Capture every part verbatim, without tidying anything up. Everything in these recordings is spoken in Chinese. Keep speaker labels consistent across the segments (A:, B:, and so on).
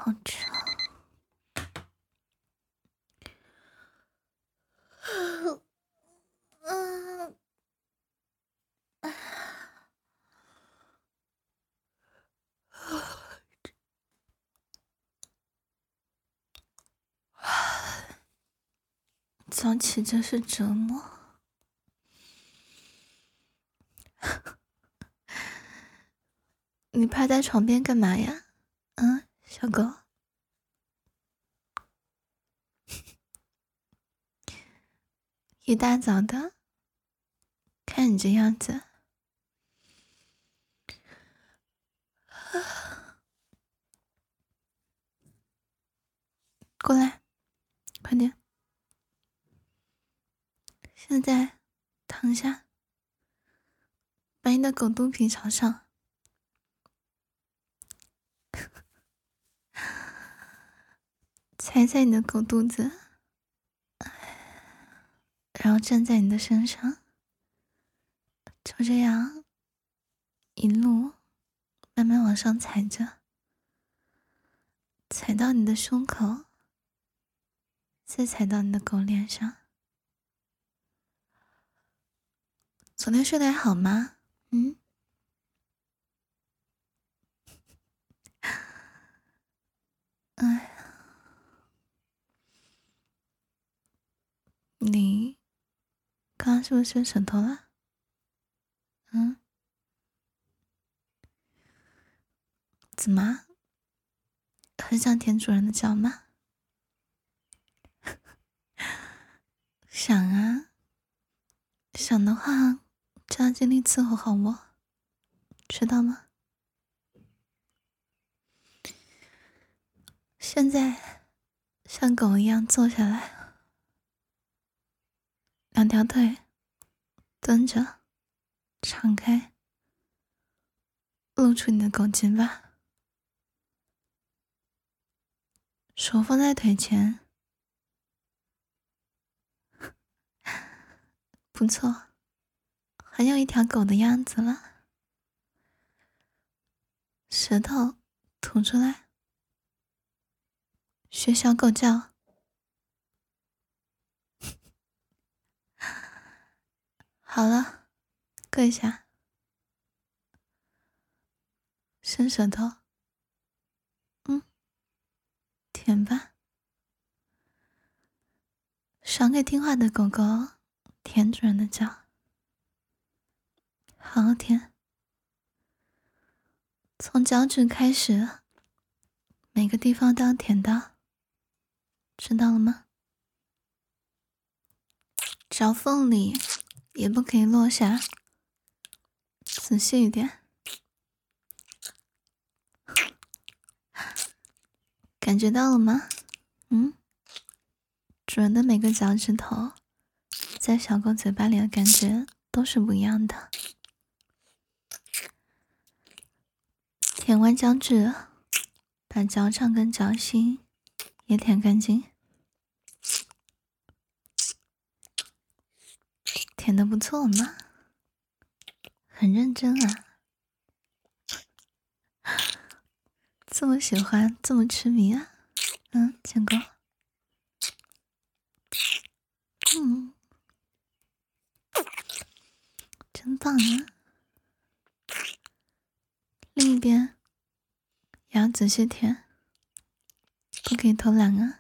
A: 好长。嗯，早起真是折磨。你趴在床边干嘛呀？嗯，小狗。一大早的，看你这样子，过来，快点。现在躺下，把你的狗肚皮朝上。踩踩你的狗肚子，然后站在你的身上，就这样一路慢慢往上踩着，踩到你的胸口，再踩到你的狗脸上。昨天睡得还好吗？嗯？哎呀，你刚刚是不是伸舌头了？嗯？怎么？很想舔主人的脚吗？想啊，想的话就要尽力伺候好我，知道吗？现在像狗一样坐下来，两条腿蹲着，敞开，露出你的狗筋吧，手放在腿前。不错，很有一条狗的样子了。舌头吐出来，学小狗叫。好了，跪下，伸舌头。嗯，舔吧，赏给听话的狗狗舔主人的脚，好好舔，从脚趾开始，每个地方都要舔到，知道了吗？脚缝里也不可以落下，仔细一点。感觉到了吗？嗯，主人的每个脚趾头在小狗嘴巴里的感觉都是不一样的。舔完脚趾，把脚掌跟脚心也舔干净。舔得不错嘛，很认真啊，这么喜欢，这么痴迷啊。嗯，见过。嗯，真棒啊。另一边也要仔细舔，不可以偷懒啊。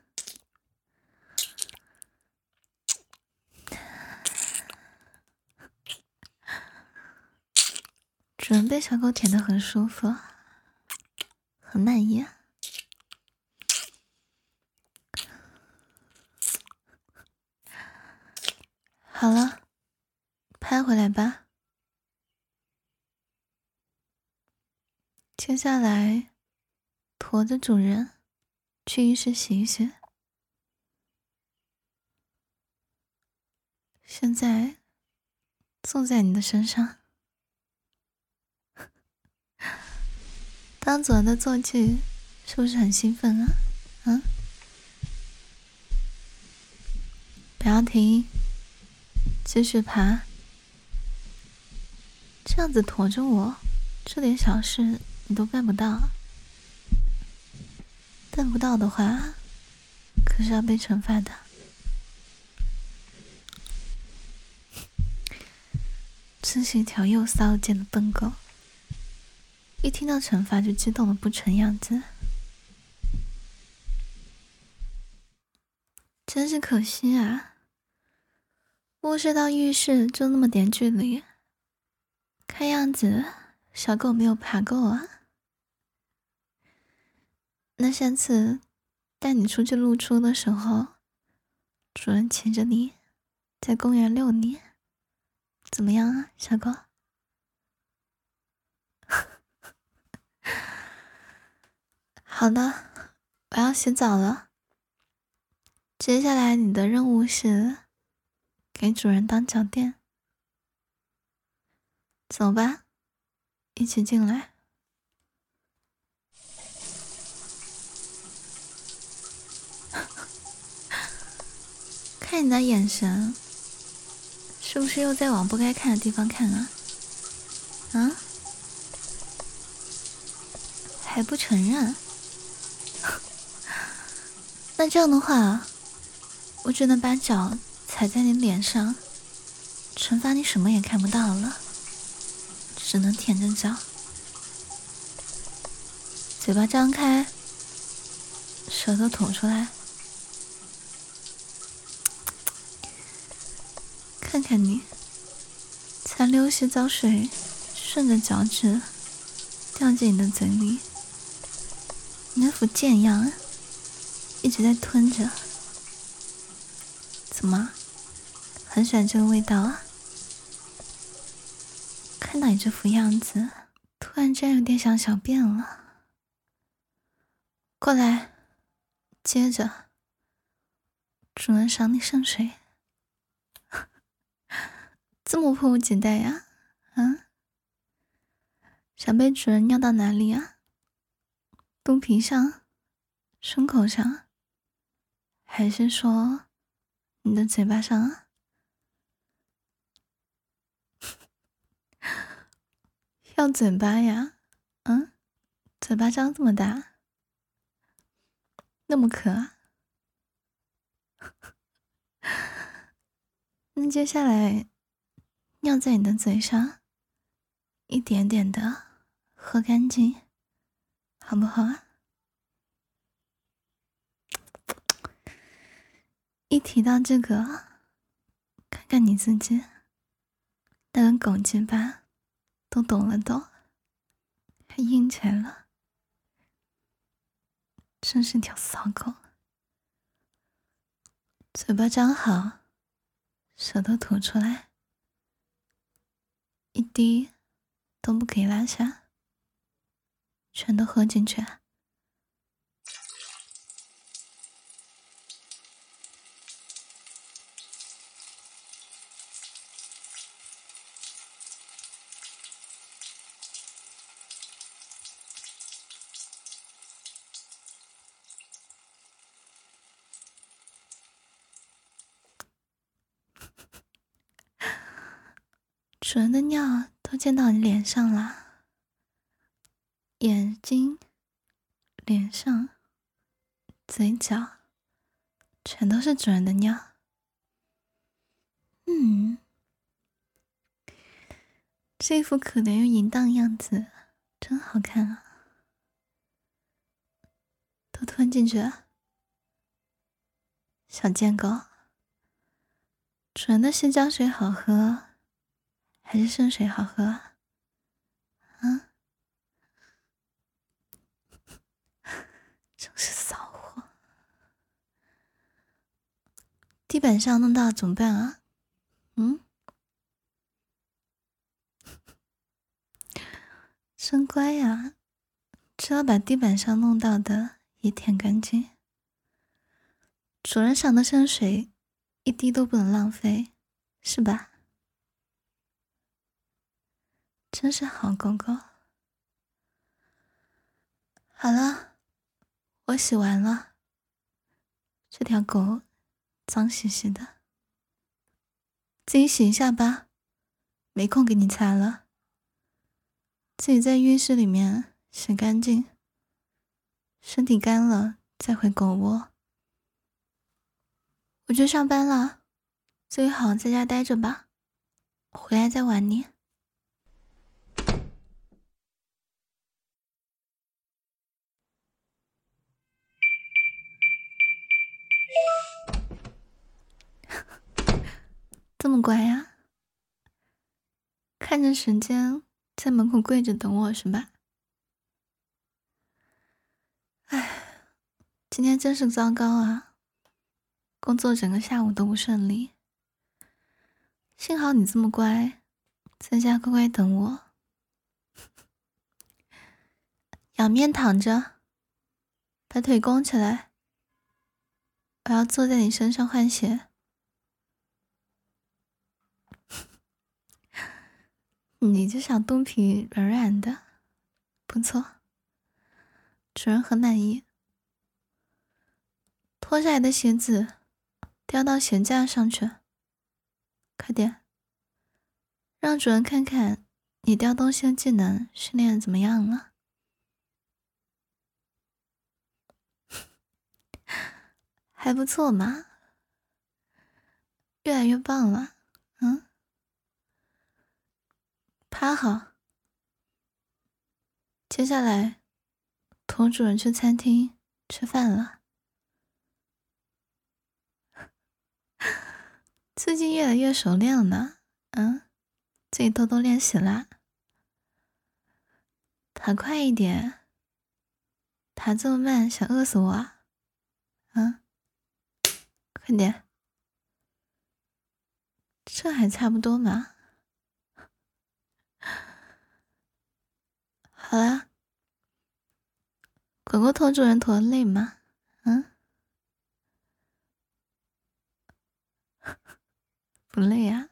A: 主人被小狗舔得很舒服，很满意啊。好了，拍回来吧。接下来驮着主人去浴室洗一洗。现在坐在你的身上，当主人的坐骑是不是很兴奋啊？嗯，不要停，继续爬。这样子驮着我，这点小事你都办不到。 办不到的话，可是要被惩罚的。真是一条又骚又贱的笨狗，一听到惩罚就激动的不成样子。真是可惜啊，卧室到浴室就那么点距离，看样子小狗没有爬够啊。那下次带你出去露出的时候，主人骑着你在公园遛你，怎么样啊，小狗？好的，我要洗澡了。接下来你的任务是给主人当脚垫。走吧，一起进来。看你的眼神，是不是又在往不该看的地方看啊？啊？还不承认？那这样的话，我只能把脚踩在你脸上，惩罚你什么也看不到了，只能舔着脚，嘴巴张开，舌头吐出来，看看你，残留洗澡水顺着脚趾掉进你的嘴里，你那副贱样一直在吞着，怎么很喜欢这个味道啊？看到你这副样子，突然间有点想小便了。过来，接着主人赏你圣水。这么迫不及待呀？啊？想被主人尿到哪里啊？肚皮上？胸口上？还是说你的嘴巴上啊？要嘴巴呀？嗯？嘴巴张这么大，那么可爱。那接下来尿在你的嘴上，一点点的喝干净，好不好啊？一提到这个，看看你自己，那根狗鸡巴都抖了抖，还硬起来了，真是条骚狗。嘴巴张好，舌头吐出来，一滴都不可以落下，全都喝进去。主人的尿都溅到你脸上了，眼睛、脸上、嘴角，全都是主人的尿。嗯，这副可怜又淫荡样子，真好看啊！都吞进去了，小贱狗。主人的洗脚水好喝，还是圣水好喝啊？啊？真是骚货！地板上弄到怎么办啊？嗯？真乖呀，只要把地板上弄到的也舔干净。主人赏的圣水一滴都不能浪费，是吧？真是好狗狗。好了，我洗完了。这条狗脏兮兮的，自己洗一下吧，没空给你擦了。自己在浴室里面洗干净，身体干了再回狗窝。我去上班了，最好在家待着吧，回来再玩你。这么乖呀？看着时间，在门口跪着等我是吧？唉，今天真是糟糕啊，工作整个下午都不顺利。幸好你这么乖，在家乖乖等我。仰面躺着，把腿弓起来，我要坐在你身上换血。你这小肚皮软软的，不错，主人很满意。脱下来的鞋子叼到鞋架上去，快点，让主人看看你叼东西的技能训练的怎么样了。还不错嘛，越来越棒了。嗯，趴好。接下来同主人去餐厅吃饭了。最近越来越熟练了呢。嗯，自己偷偷练习啦。爬快一点，爬这么慢，想饿死我啊？嗯，快点，这还差不多嘛。好啦，狗狗头主人头的累吗？嗯，不累啊。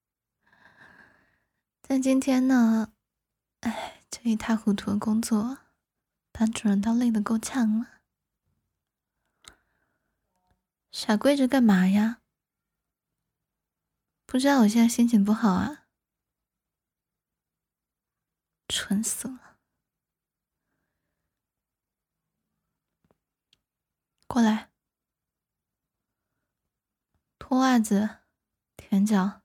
A: 但今天呢，哎，这一塌糊涂的工作，把主人都累得够呛了。傻跪着干嘛呀？不知道我现在心情不好啊？蠢死了！过来，脱袜子，舔脚。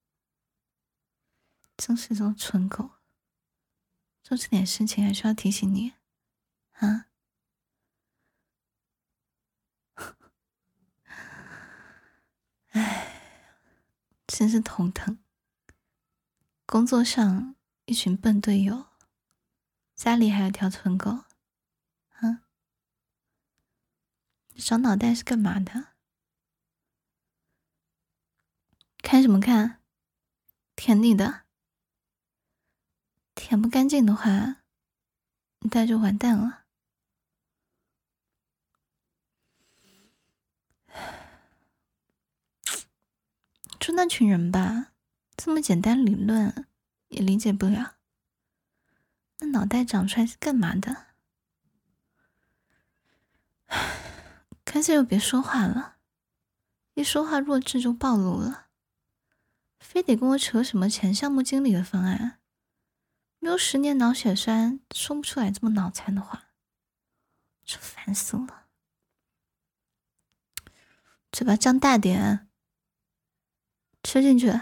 A: 真是这种蠢狗，做这点事情还需要提醒你啊？唉，真是头疼。工作上一群笨队友，家里还有条蠢狗，啊？你长脑袋是干嘛的？看什么看？舔你的，舔不干净的话，你带就完蛋了。就那群人吧，这么简单理论也理解不了，那脑袋长出来是干嘛的？干脆又别说话了，一说话弱智就暴露了。非得跟我扯什么前项目经理的方案，没有十年脑血栓说不出来这么脑残的话，这烦死了。嘴巴张大点，吃进去。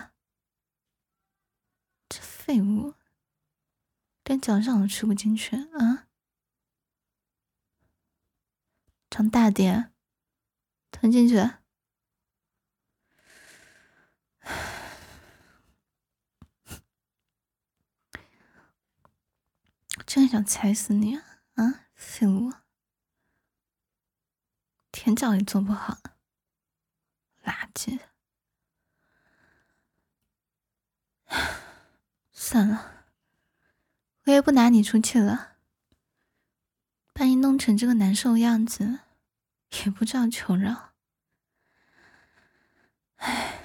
A: 这废物，连脚掌都吃不进去啊！张大点，吞进去。真想踩死你啊！啊，废物，舔脚也做不好，垃圾。算了，我也不拿你出气了，把你弄成这个难受样子，也不知道求饶。唉，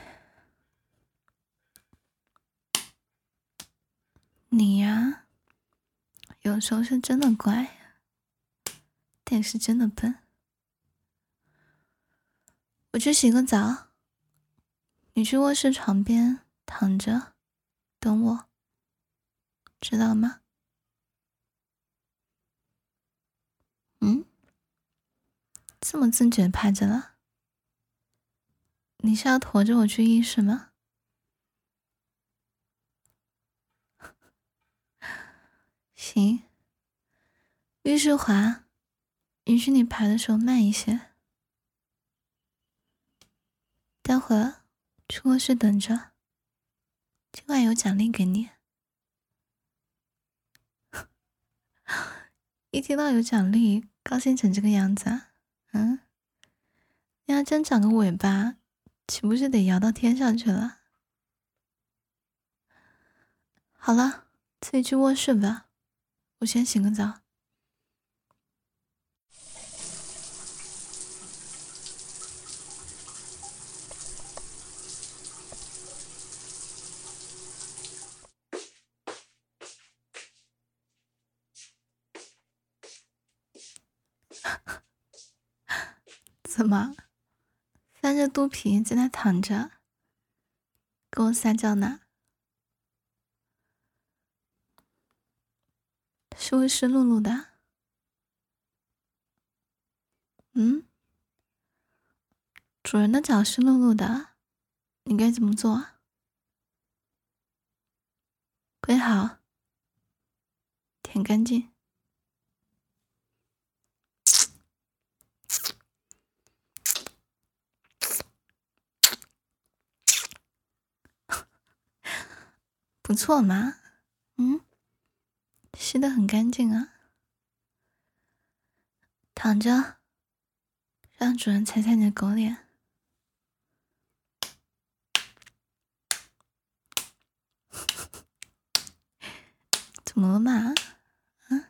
A: 你呀，有时候是真的乖，但也是真的笨。我去洗个澡，你去卧室床边躺着等我，知道吗？嗯， 这么自觉趴着了？你是要驮着我去浴室吗？行，浴室滑，允许你爬的时候慢一些。待会儿去卧室等着，今晚有奖励给你。一听到有奖励，高兴成这个样子啊？嗯，你要真长个尾巴，岂不是得摇到天上去了？好了，自己去卧室吧，我先洗个澡。怎么，翻着肚皮在那躺着，跟我撒娇呢？是不是湿漉漉的？嗯，主人的脚湿漉漉的，你该怎么做啊？跪好，舔干净。不错嘛，嗯，吸得很干净啊。躺着，让主人踩踩你的狗脸。怎么了嘛？啊？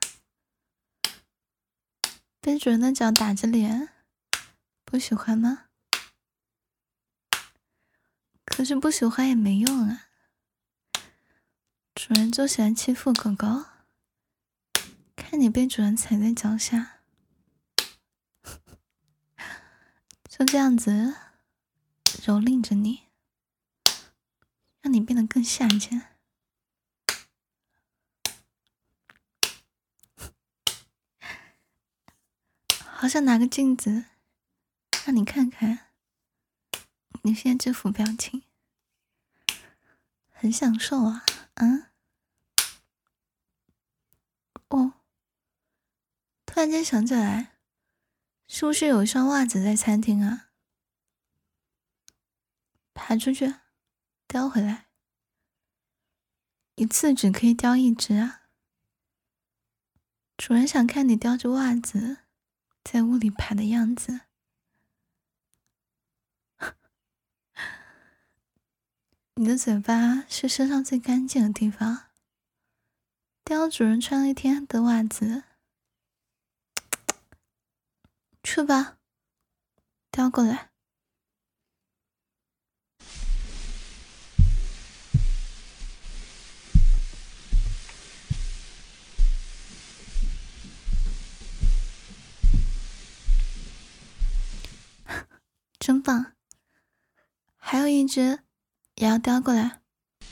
A: 被主人的脚打着脸，不喜欢吗？可是不喜欢也没用啊，主人就喜欢欺负狗狗，看你被主人踩在脚下，就这样子蹂躏着你，让你变得更下贱。好想拿个镜子让你看看你现在这副表情，很享受啊。啊哦，突然间想起来，是不是有一双袜子在餐厅啊？爬出去叼回来，一次只可以叼一只啊。主人想看你叼着袜子在屋里爬的样子。你的嘴巴是身上最干净的地方，叼主人穿了一天的袜子，去吧，叼过来。真棒，还有一只也要叼过来。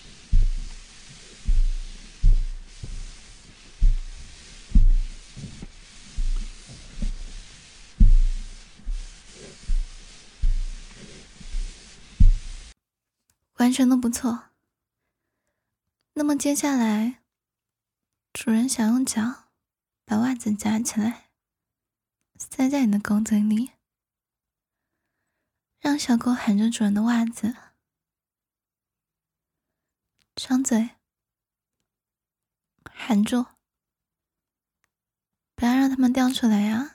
A: 完成的不错。那么接下来，主人想用脚把袜子夹起来，塞在你的狗嘴里，让小狗含着主人的袜子，张嘴，含住，不要让它们掉出来呀、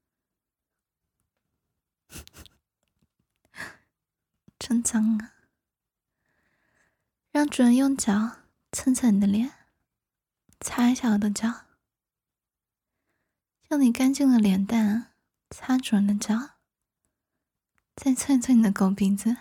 A: 真脏啊！让主人用脚蹭蹭你的脸，擦一下我的脚，用你干净的脸蛋擦主人的脚，再蹭一蹭你的狗鼻子。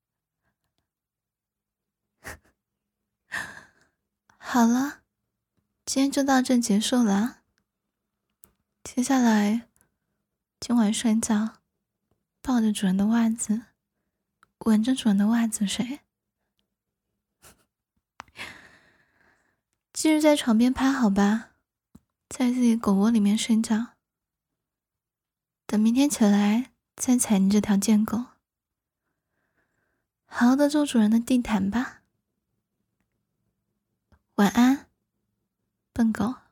A: 好了，今天就到这结束了。接下来，今晚睡觉，抱着主人的袜子，闻着主人的袜子睡。继续在床边趴好吧，在自己狗窝里面睡觉。 等明天起来再踩你这条贱狗。好好的做主人的地毯吧。晚安，笨狗。